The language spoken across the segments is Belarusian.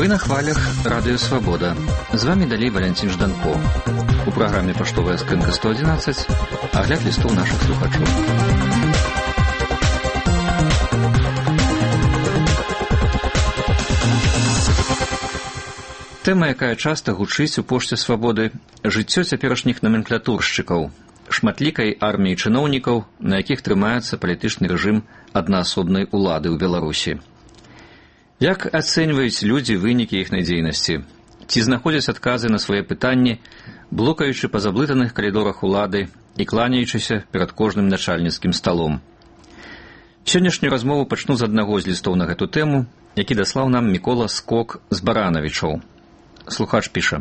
Вы на хвалях Радио Свобода. З вами далей Валентин Жданко. У праграме «Паштовая скрынка 111» агляд лістоў нашых слухачоў. Тэма, якая часта гучыць у пошце Свабоды – жыццё цяперашніх наменклатуршчыкаў, шматлікай арміі чыноўнікаў, на якіх трымаецца палітычны рэжым аднаасобнай улады ў Беларусі. Як ацэньваюць людзі вынікі іхнай дзейнасці? Ці знаходзяць адказы на свае пытанні, блукаючы па заблытаных калідорах улады і кланяючыся перад кожным начальніцкім сталом? Сённяшнюю размову пачну з аднаго з лістоў на гэту тэму, які даслаў нам Мікола Скок з Баранавічоў. Слухач піша: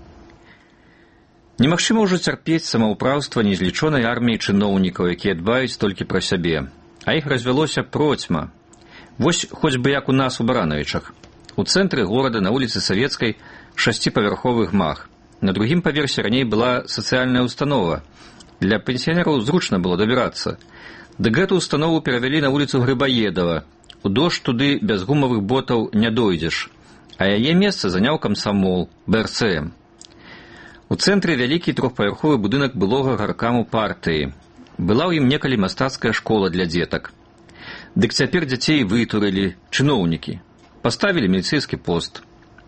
«Немагчыма ўжо цярпець самаўпраўства незлічонай арміі чыноўнікаў, якія дбаюць толькі пра сябе, а іх развялося процьма. Вось хоць бы як у нас у Баранавічах. У цэнтры горада на вуліцы Савецкай 6павярховы гмах. На другім паверсе раней была сацыяльная установа. Для пенсіянераў зручна было дабірацца. Дык гэту установу перавялі на вуліцу Грыбаедава. У дождж туды без гумавых ботаў не дойдзеш. А яе месца заняў камсамол, БРЦМ. У цэнтры вялікі трохпавярховы будынак былога гаркаму партыі. Была ў ім некалі мастацкая школа для дзетак. Дык цяпер дзяцей вытурылі чыноўнікі. Паставілі міліцэйскі пост.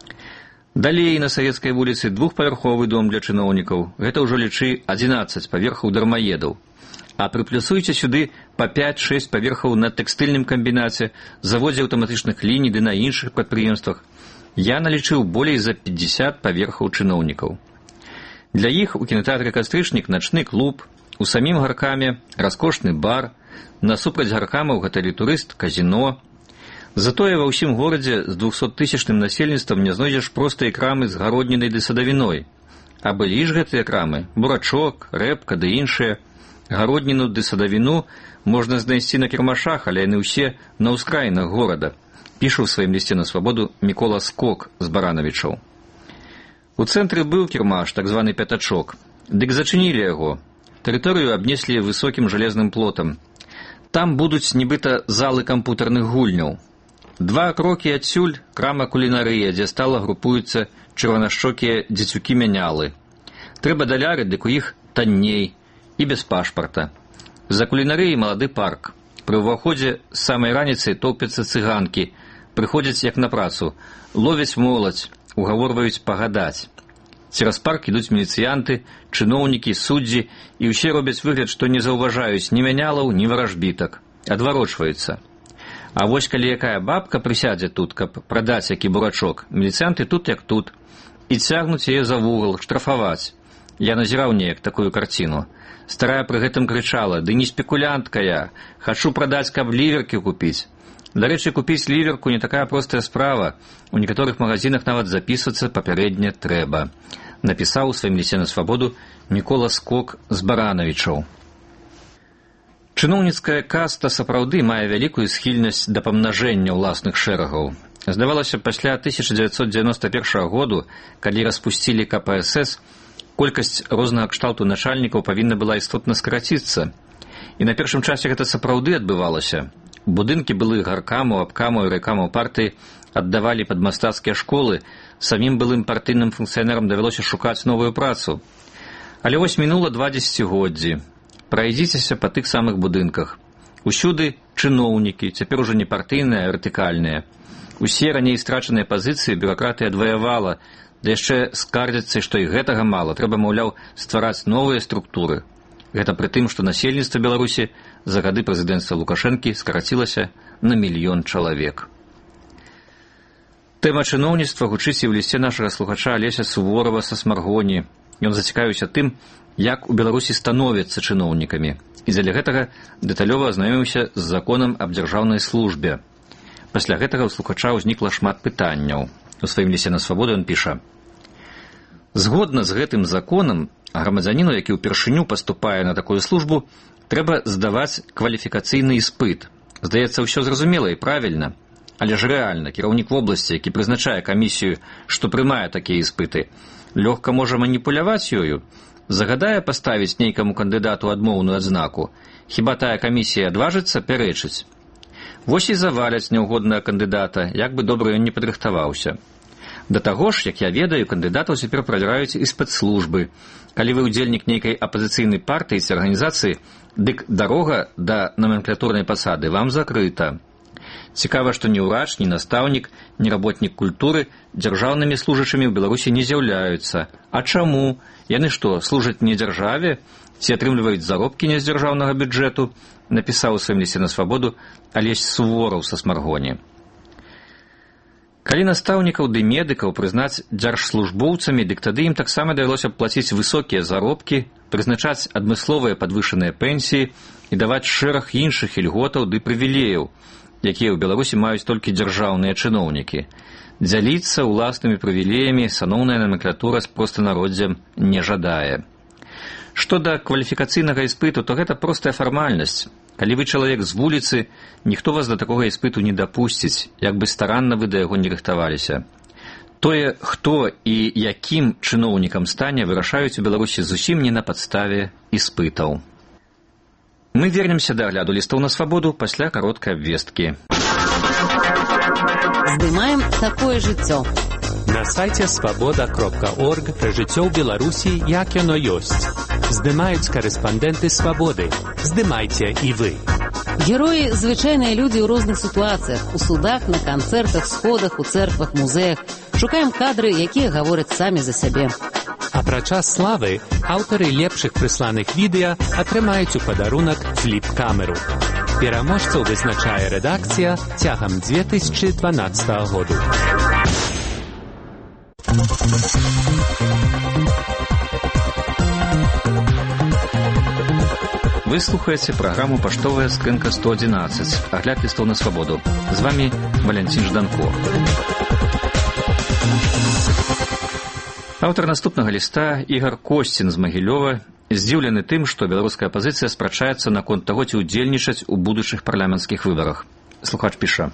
Далей на Савецкай вуліцы двухпавярховы дом для чыноўнікаў. Гэта ўжо лічы 11 паверхаў дармаедаў. А прыплюсуйце сюды па 5-6 паверхаў на тэкстыльным камбінаце, заводзе аўтаматычных ліній ды на іншых прадпрыемствах. Я налічыў болей за 50 паверхаў чыноўнікаў. Для іх у кінатэатры «Кастрычнік» начны клуб, у самім гаркаме раскошны бар, насупраць гаркама ў гатэлі «Турыст» казіно. Затое ва ўсім горадзе з 200-тысячным насельніцтвам не знойдзеш простыя крамы з гароднінай ды садавіной. А былі ж гэтыя крамы – бурачок, рэпка ды іншыя. Гародніну ды садавіну можна знайсці на кірмашах, але яны ўсе на ўскраінах горада. Пішу ў сваім лісце на Свабоду Мікола Скок з Баранавічоў. У цэнтры быў кірмаш, так званы пятачок. Дык зачынілі яго. Тэрыторыю абнеслі высокім жалезным плотам. Там будуць нібыта залы кампутарных гульняў. 2 крокі адсюль крама кулінарыя, дзе стала групуюцца чырванашчокія дзецюкі-мянялы. Трэба даляры, дык у іх танней і без пашпарта. За кулінарыяй малады парк. Пры ўваходзе з самай раніцы топяцца цыганкі, прыходзяць як на працу, ловяць моладзь, угаворваюць пагадаць. Цераз парк ідуць міліцыянты, чыноўнікі, суддзі, і ўсе робяць выгляд, што не заўважаюць ні мянялаў, ні варажбітак. Адварочваюцца. А вось калі якая бабка прысядзе тут, каб прадаць які бурачок, міліцыянты тут як тут, і цягнуць яе за вугал, штрафаваць. Я назіраў неяк такую карціну. Старая пры гэтым крычала: «Ды не спекулянтка я, хачу прадаць, каб ліверкі купіць». Дарэчы, купіць ліверку не такая простая справа. У некаторых магазинах нават запісвацца папярэдне трэба. Напісаў у сваім лісце на Свабоду Мікола Скок з Баранавічоў. Чыноўніцкая каста сапраўды мае вялікую схільнасць да памнажэння ўласных шэрагаў. Здавалася, пасля 1991 году, калі распусцілі КПСС, колькасць рознага кшталту начальнікаў павінна была істотна скараціцца. І на першым часе гэта сапраўды адбывалася. Будынкі былых гаркамаў, абкамаў і рэкамаў партыі аддавалі пад мастацкія школы, самім былым партыйным функцыянерам давялося шукаць новую працу. Але вось мінула 2 дзесяцігоддзі. Прайдзіцеся па тых самых будынках. Усюды чыноўнікі, цяпер ужо не партыйныя, а вертыкальныя. Усе раней страчаныя пазіцыі бюракратыя адваявала, да яшчэ скардзяцца, што і гэтага мала, трэба, маўляў, ствараць новыя структуры. Гэта пры тым, што насельніцтва Беларусі за гады прэзідэнцтва Лукашэнкі скарацілася на 1 мільён чалавек. Тэма чыноўніцтва гучыць і ў лісце нашага слухача Алеся Суворова са Смаргоні. Ён зацікавіўся тым, як у Беларусі становяцца чыноўнікамі, і дзеля гэтага дэталёва азнаёміўся з законам аб дзяржаўнай службе. Пасля гэтага ў слухача ўзнікла шмат пытанняў. У сваім лісце на Свабоду ён піша: «Згодна з гэтым законам, грамадзяніну, які ўпершыню паступае на такую службу, трэба здаваць кваліфікацыйны іспыт. Здаецца, ўсё зразумела і правільна. Але ж рэальна кіраўнік вобласці, які прызначае камісію, што прымае такія іспыты, лёгка можа маніпуляваць ёю, загадае паставіць нейкаму кандыдату адмоўную адзнаку. Хіба тая камісія адважыцца пярэчыць? Вось і заваляць няўгоднага кандыдата, як бы добра ён не падрыхтаваўся. Да таго ж, як я ведаю, кандыдатаў цяпер правяраюць і спецслужбы. Калі вы ўдзельнік нейкай апазіцыйнай партыі ці арганізацыі, дык дарога да номенклатурнай пасады вам закрыта. Цікава, што ні ўрач, ні настаўнік, ні работнік культуры дзяржаўнымі служачымі ў Беларусі не з'яўляюцца. А чаму? Яны што, служаць не дзяржаве? Ці атрымліваюць заробкі не з дзяржаўнага бюджэту? Напісаў у сваім лісце на свабоду Алесь Сувораў са Смаргоні. Калі настаўнікаў ды медыкаў прызнаць дзяржслужбоўцамі, дык тады ім таксама давялося б плаціць высокія заробкі, прызначаць адмысловыя падвышаныя пенсіі і даваць шэраг іншых ільготаў ды прывілеяў, якія ў Беларусі маюць толькі дзяржаўныя чыноўнікі. Дзяліцца ўласнымі прывілеямі сановная номенклатура з простанароддзем не жадае. Што да кваліфікацыйнага іспыту, то гэта простая фармальнасць. Калі вы чалавек з вуліцы, ніхто вас да такога іспыту не дапусціць, як бы старанна вы да яго не рыхтаваліся. Тое, хто і якім чыноўнікам стане, вырашаюць у Беларусі зусім не на падставе іспытаў. Мы вернемся да агляду лістаў на свабоду пасля кароткай абвесткі. Здымаем такое жыццё. На сайце свабода.орг пра жыццё ў Беларусі, як яно ёсць. Здымаюць карэспандэнты свабоды. Здымайце і вы. Героі – звычайныя людзі ў розных сітуацыях. У судах, на канцэртах, сходах, у цэрквах, музеях. Шукаем кадры, якія гавораць самі за сябе. А пра час славы аўтары лепшых прысланых відэа атрымаюць у падарунак фліп-камеру. Пераможцаў вызначае рэдакцыя цягам 2012 году. Вы слухаеце праграму «Паштовая скрынка 111», агляд лістаў на свабоду. З вами Валянцін Жданко. Аўтар наступнага ліста Ігар Косцін з Магілёва здзіўлены тым, што беларуская апазіцыя спрачаецца наконт таго, ці ўдзельнічаць у будучых парламенцкіх выбарах. Слухач піша: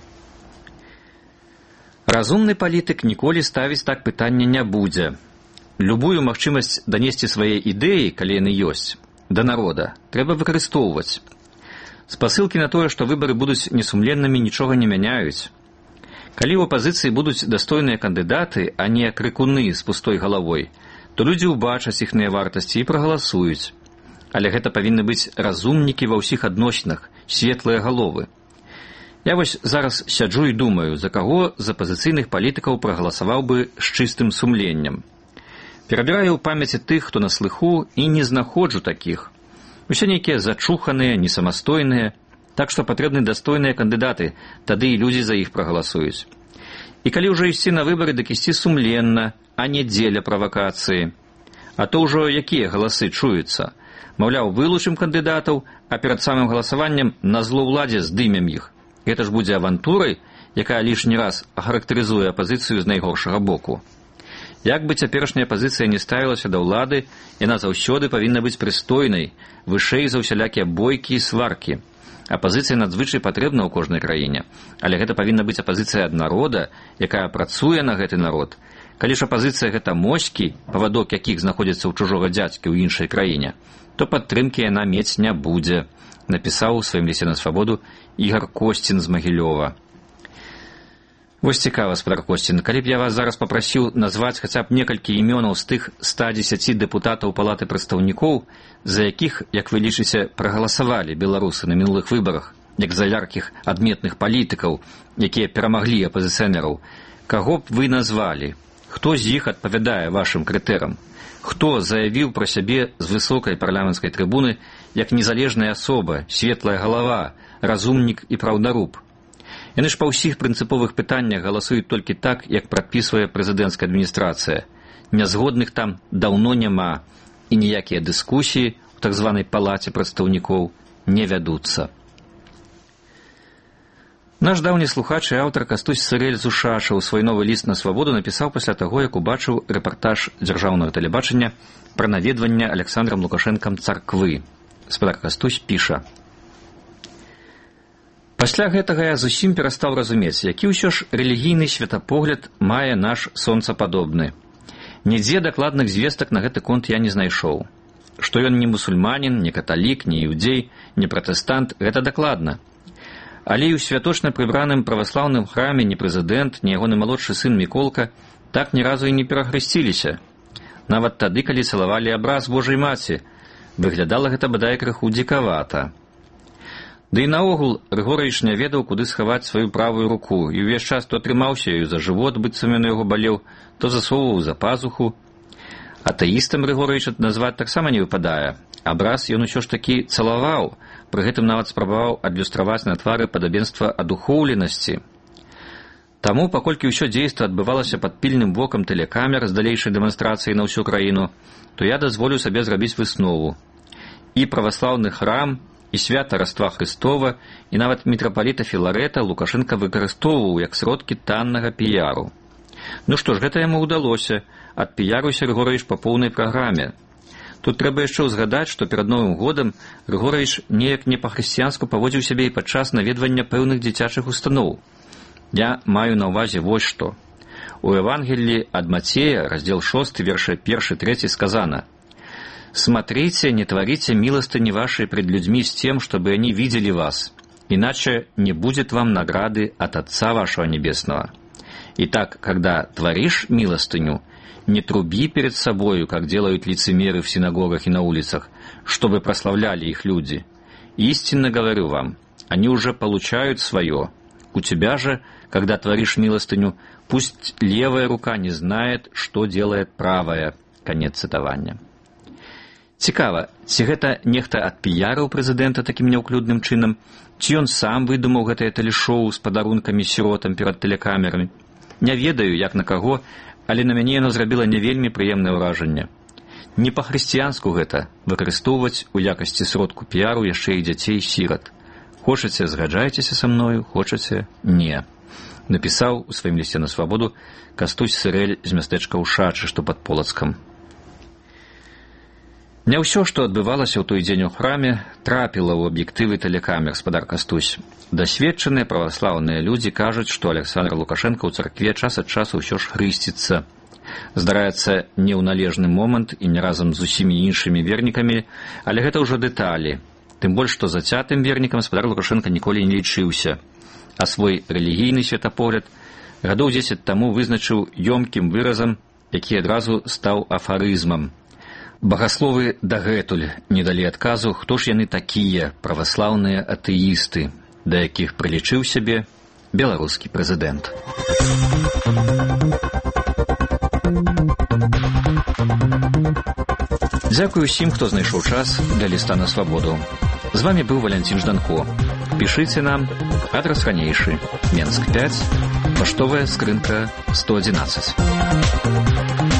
«Разумны палітык ніколі ставіць так пытання не будзе. Любую магчымасць данесці свае ідэі, калі яны ёсць, да народа трэба выкарыстоўваць. Спасылкі на тое, што выбары будуць несумленнымі, нічога не мяняюць. Калі ў апазіцыі будуць дастойныя кандыдаты, а не крыкуны з пустой галавой, то людзі ўбачаць іхныя вартасці і прагаласуюць. Але гэта павінны быць разумнікі ва ўсіх адносінах, светлыя галовы. Я вось зараз сяджу і думаю, за каго з апазіцыйных палітыкаў прагаласаваў бы з чыстым сумленнем. Перабіраю ў памяці тых, хто на слыху, і не знаходжу такіх. Усе нейкія зачуханыя, несамастойныя, так што патрэбны дастойныя кандыдаты, тады і людзі за іх прагаласуюць. І калі ўжо ісці на выбары, дык ісці сумленна, а не дзеля правакацыі. А то ўжо якія галасы чуюцца? Маўляў, вылучым кандыдатаў, а перад самым галасаваннем на зло ўладзе здымем іх. Гэта ж будзе авантурай, якая лішні раз ахарактарызуе апазіцыю з найгоршага боку. Як бы цяперашняя апазіцыя не ставілася да ўлады, яна заўсёды павінна быць прыстойнай, вышэй за ўсялякія бойкі і сваркі. Апазіцыя надзвычай патрэбна ў кожнай краіне, але гэта павінна быць апазіцыя ад народа, якая працуе на гэты народ. Калі ж апазіцыя гэта моські, павадок якіх знаходзіцца ў чужога дзядзькі ў іншай краіне, то падтрымкі яна мець не будзе, напісаў у сваім лісце на свабоду Ігар Косцін з Магілёва. Вось цікава, спадар Косцін, калі б я вас зараз папрасіў назваць хаця б некалькі імёнаў з тых 110 дэпутатаў Палаты прадстаўнікоў, за якіх, як вы лічыце, прагаласавалі беларусы на мінулых выбарах, як за яркіх адметных палітыкаў, якія перамаглі апазіцыянераў, каго б вы назвалі? Хто з іх адпавядае вашым крытэрам? Хто заявіў пра сябе з высокай парламенцкай трыбуны як незалежная асоба, светлая галава, разумнік і праўдаруб? Яны ж па ўсіх прынцыповых пытаннях галасуюць толькі так, як прадпісвае прэзідэнцкая адміністрацыя. Нязгодных там даўно няма, і ніякія дыскусіі у так званай палаце прадстаўнікоў не вядуцца. Наш даўні слухач і аўтар Кастусь Сырэль з Ушаша ў свой новы ліст на свабоду напісаў пасля таго, як убачыў рэпартаж дзяржаўнага тэлебачання пра наведванне Александрам Лукашэнкам царквы. Спадар Кастусь піша: «Пасля гэтага я зусім перастаў разумець, які ўсё ж рэлігійны светапогляд мае наш сонцападобны. Нідзе дакладных звестак на гэты конт я не знайшоў. Што ён не мусульманін, не каталік, не іўдзей, не пратэстант, гэта дакладна. Але і ў святочна прыбраным праваслаўным храме ні прэзідэнт, ні ягоны малодшы сын Міколка так ні разу і не перахрысціліся. Нават тады, калі цалавалі абраз Божай маці, выглядала гэта бадай крыху дзікавата. Ды і наогул Рыгоровіч не ведаў, куды схаваць сваю правую руку, і ўвесь час то трымаўся ёю за жывот, быццам ён яго балеў, то засоўваў за пазуху. Атэістам Рыгоровіча назваць таксама не выпадае. Абраз ён усё ж такі цалаваў, пры гэтым нават спрабаваў адлюстраваць на твары падабенства адухоўленасці. Таму, паколькі ўсё дзейства адбывалася пад пільным вокам тэлекамер з далейшай дэманстрацыяй на ўсю краіну, то я дазволю сабе зрабіць выснову. І праваслаўны храм, і свята Раства Хрыстова, і нават мітрапаліта Філарэта Лукашенка выкарыстоўваў як сродкі таннага піяру. Ну што ж, гэта яму ўдалося. Адпіяруўся Рыгоровіч па поўнай праграме. Тут трэба яшчэ ўзгадаць, што перад Новым годам Рыгоровіч неяк не па-хрысціянску паводзіў сябе і падчас наведвання пэўных дзіцячых устаноў. Я маю на ўвазе вось што. У Евангелии ад Матея, раздел 6, верши 1-3 сказано: «Смотрите, не творите милостыни вашей пред людьми с тем, чтобы они видели вас, иначе не будет вам награды от Отца вашего Небесного. Итак, когда творишь милостыню, не труби перед собою, как делают лицемеры в синагогах и на улицах, чтобы прославляли их люди. Истинно говорю вам, они уже получают свое. У тебя же, когда творишь милостыню, пусть левая рука не знает, что делает правая». Конец цитования. Цікава, ці гэта нехта адпіярыў прэзідэнта такім няўклюдным чынам, ці ён сам выдумаў гэтае тэлешоў з падарункамі сіротам перад тэлекамерамі. Не ведаю, як на каго, але на мяне яно зрабіла не вельмі прыемнае ўражанне. Не па-хрысціянску гэта выкарыстоўваць у якасці сродку піяру яшчэ і дзяцей-сірат. Хочаце, згаджайцеся са мною, хочаце, не. Напісаў у сваім лісце на свабоду Кастусь Сырэль з мястэчка Ушачы, што пад Полацкам. Не ўсё, што адбывалася ў той дзень у храме, трапіла ў аб'ектывы тэлекамер, спадар Кастусь. Дасведчаныя праваслаўныя людзі кажуць, што Александр Лукашенко ў царкве час ад часу ўсё ж хрысціцца. Здараецца, не ў належны момант і не разам з усімі іншымі вернікамі, але гэта ўжо дэталі. Тым больш, што зацятым вернікам спадар Лукашенко ніколі не лічыўся. А свой рэлігійны светапогляд гадоў 10 таму вызначыў ёмкім выразам, які адразу стаў афарызмам. Багасловы дагэтуль не далі адказу, хто ж яны такія праваслаўныя атэісты, да якіх прылічыў сябе беларускі прэзідэнт. Дзякую усім, хто знайшоў час для ліста на свабоду. З вами быў Валянцін Жданко. Пішыце нам, адрас ранейшы, Менск 5, паштовая скрынка 111.